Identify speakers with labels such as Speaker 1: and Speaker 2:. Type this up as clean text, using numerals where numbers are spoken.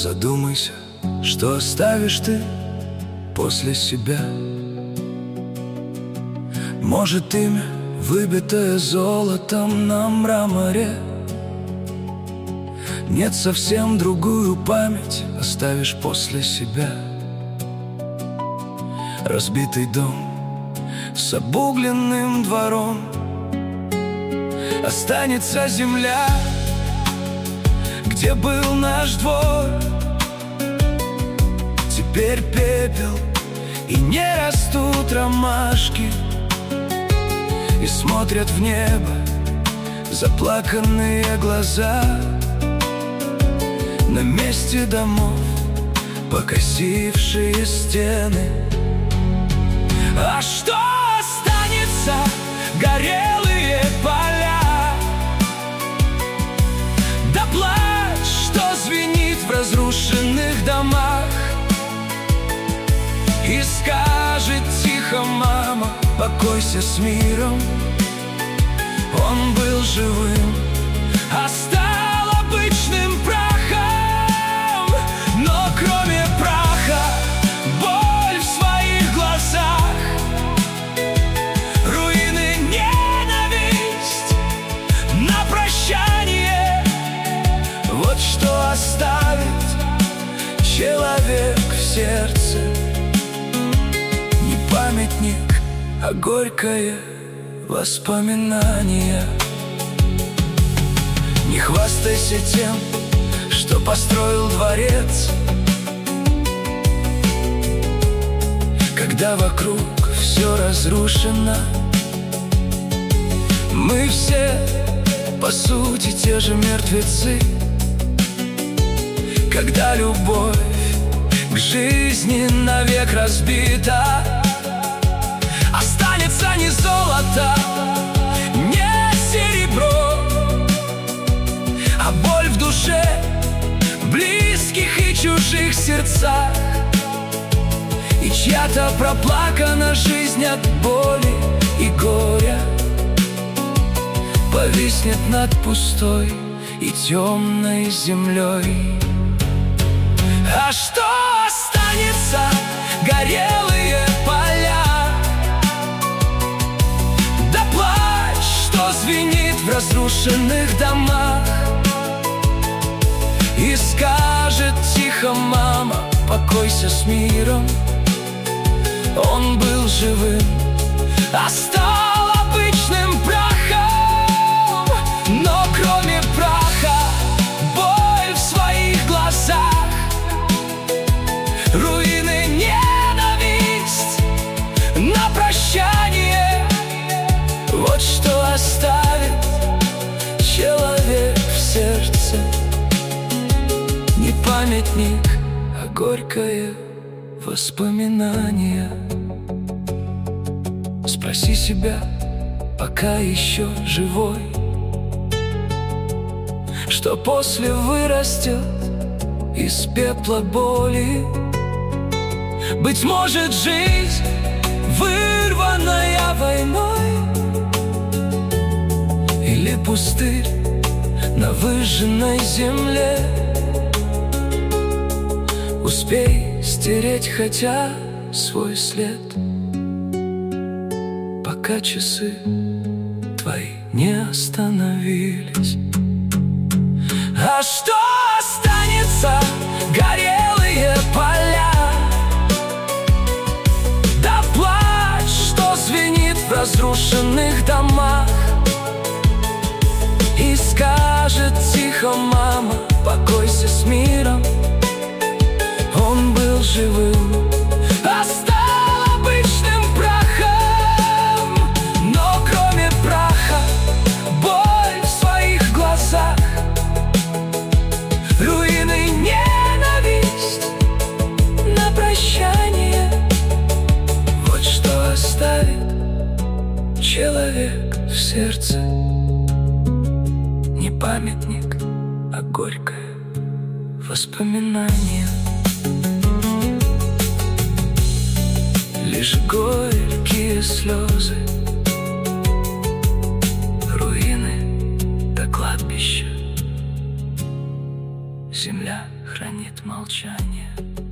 Speaker 1: Задумайся, что оставишь ты после себя. Может, имя, выбитое золотом на мраморе. Нет, совсем другую память оставишь после себя. Разбитый дом с обугленным двором. Останется земля, где был наш двор. Теперь пепел, и не растут ромашки, и смотрят в небо заплаканные глаза. На месте домов покосившие стены. А что останется? Горелые поля, да плач, что звенит в разрушенных домах. И скажет тихо мама: покойся с миром. Он был живым, а стал обычным прахом. Но кроме праха боль в своих глазах, руины, ненависть на прощание. Вот что оставит человек в сердце. Не памятник, а горькое воспоминание. Не хвастайся тем, что построил дворец, когда вокруг все разрушено. Мы все, по сути, те же мертвецы. Когда любовь к жизни навек разбита, останется не золото, не серебро, а боль в душе, близких и чужих сердцах. И чья-то проплакана жизнь от боли и горя повиснет над пустой и темной землей. А что останется? Горелые поля, да плач, что звенит в разрушенных домах. И скажет тихо мама: покойся с миром. Он был живым, а стал обычным прахом. Но кроме праха боль в своих глазах, руины, ненависть на прощание. Вот что оставит человек в сердце. Не памятник, а горькое воспоминание. Спроси себя, пока еще живой, что после вырастет из пепла боли. Быть может, жизнь, вырванная войной, или пустырь на выжженной земле. Успей стереть хотя свой след, пока часы твои не остановились. А что останется? Горелые поля, да плач, что звенит в разрушенных домах. И скажет тихо мама: покойся с миром. Он был живым, а стал обычным прахом. Но кроме праха боль в своих глазах, руины, ненависть на прощание. Вот что оставит человек в сердце. Не памятник, а горькое воспоминание. Лишь горькие слезы, руины до кладбища. земля хранит молчание.